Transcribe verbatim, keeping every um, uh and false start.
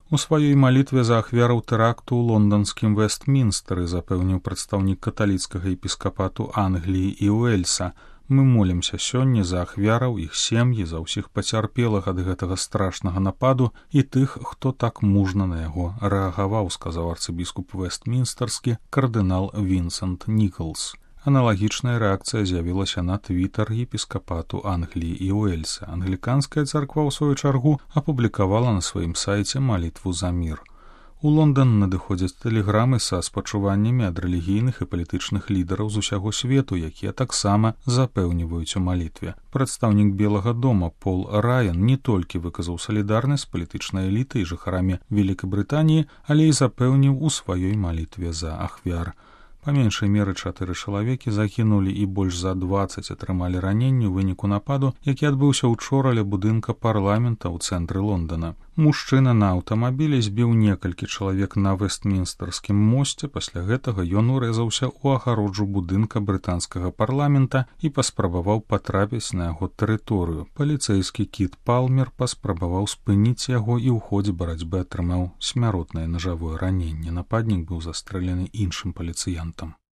У сваёй малітве за ахвяраў тэракту ў лонданскім Вестмінстэры запэўніў прадстаўнік каталіцкага епіскапату Англіі і Уэльса: «Мы молімся сёння за ахвяраў, іх сем'і, за ўсіх пацярпелых ад гэтага страшнага нападу і тых, хто так мужна на яго рэагаваў», сказаў арцыбіскуп Вестмінстэрскі кардынал Вінсент Нікалс. Аналагічная рэакцыя з'явілася на твітар епіскапату Англіі і Уэльса. Англіканская царква, ў сваю чаргу, апублікавала на сваім сайце малітву за мір. У Лондан надыходзяць тэлеграмы са спачуваннямі ад рэлігійных і палітычных лідараў з усяго свету, якія таксама запэўніваюць у малітве. Прадстаўнік Белага дома Пол Раян не толькі выказаў салідарнасць з палітычнай элітай і жыхарамі Вялікабрытаніі, але і запэўніў у сваёй малітве за ахвяр. Па меншай меры чатыры чалавекі загінулі і больш за дваццаць атрымалі раненні ў выніку нападу, які адбыўся ўчора ля будынка парламента ў цэнтры Лондана. Мужчына на аўтамабілі збіў некалькі чалавек на Вестмінстэрскім мосце, пасля гэтага ён урэзаўся ў агароджу будынка брытанскага парламента і паспрабаваў патрапіць на яго тэрыторыю. Паліцэйскі Кіт Палмер паспрабаваў спыніць яго і ў ходзе барацьбы атрымаў смяротнае нажавое раненне. Нападнік быў застрэлены іншым паліцыянтам.